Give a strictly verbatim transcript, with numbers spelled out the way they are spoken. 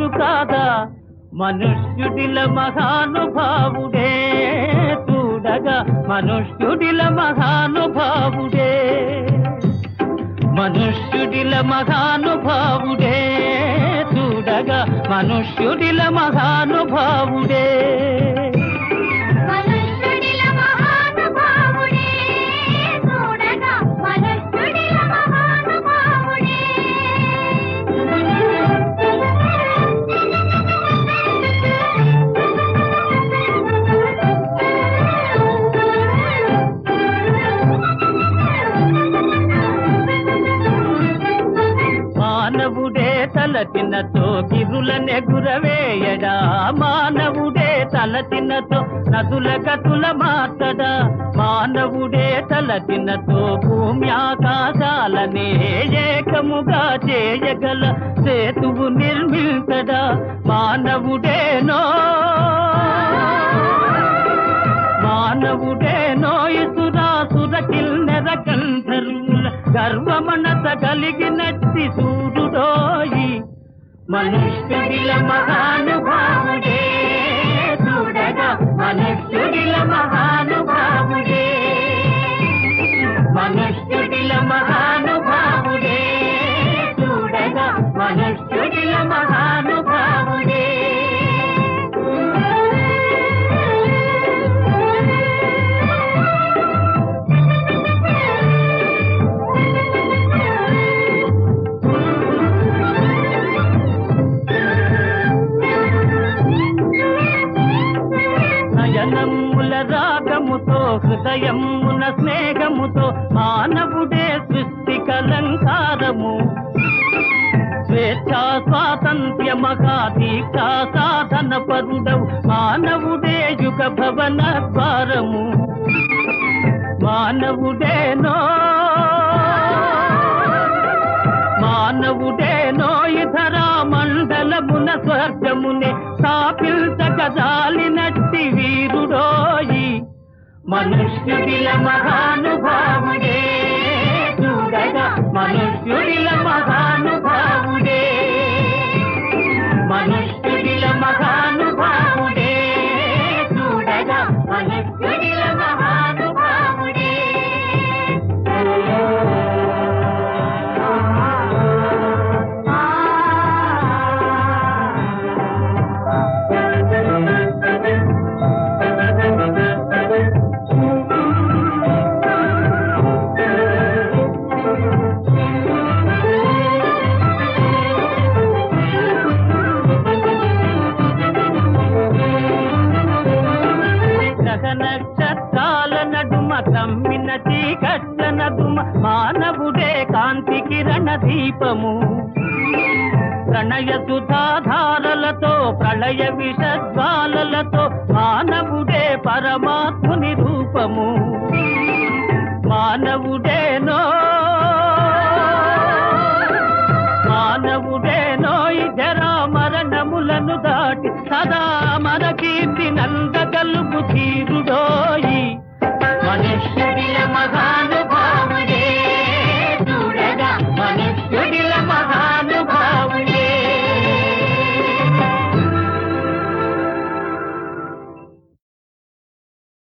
కాదా మనుష్యుడిల మహానుభావుడే చూడగా మనుష్యుడిల మహానుభావుడే మనుష్యుడిల మహానుభావుడే చూడగా మనుష్యుడిల మహానుభావుడే మానవుడే తలచినతో గిరులనే గురవేయడా మానవుడే తలచినతో నదుల గతుల మార్చడా మానవుడే తలచినతో భూమి ఆకాశాలనే ఏకముగా చేయగల సేతువు నిర్మించడా మానవుడేనో మానవుడేనో ఇసురాసుర కిల్నెర గంధర్వుల గర్వమనత కలిగినట్టి సూర్యుడోయి మనుష్యుడిల మహానుభావుడే చూడగా మనుష్యుడిల మహానుభావుడే మనుష్యుడిల మహానుభావుడే చూడగా మనుష్యుడిల మహానుభావుడే నయనముల రాగముతో హృదయమున స్నేహముతో మానవుడే సృష్టి కలంకారము స్వేచ్ఛా స్వాతంత్ర్య మహాదీక్షా సాధన పరుడవు మానవుడే యుగ భవన ద్వారము మానవుడేనో మానవుడేనో ఇతరా మండలమున స్వర్గమునే స్థాపించగజాలినట్టి వీరుడోయి మనుష్యుడిల మహానుభావుడే చూడగా మనుష్యుడిల మహానుభావుడే మనుష్యుడిల మహానుభావుడే చూడగా మనుష్యుడిల మహానుభావుడే నక్షత్రాల నడుమ తమ్మిన చీకట్ల నడుమ మానవుడే కాంతి కిరణ దీపము ప్రణయ సుధాధారలతో ప్రళయ విషజ్వాలలతో మానవుడే పరమాత్ముని రూపము మానవుడేనో మానవుడేనో జరా మరణములను దాటి సదా మన కీర్తి నందగలుగు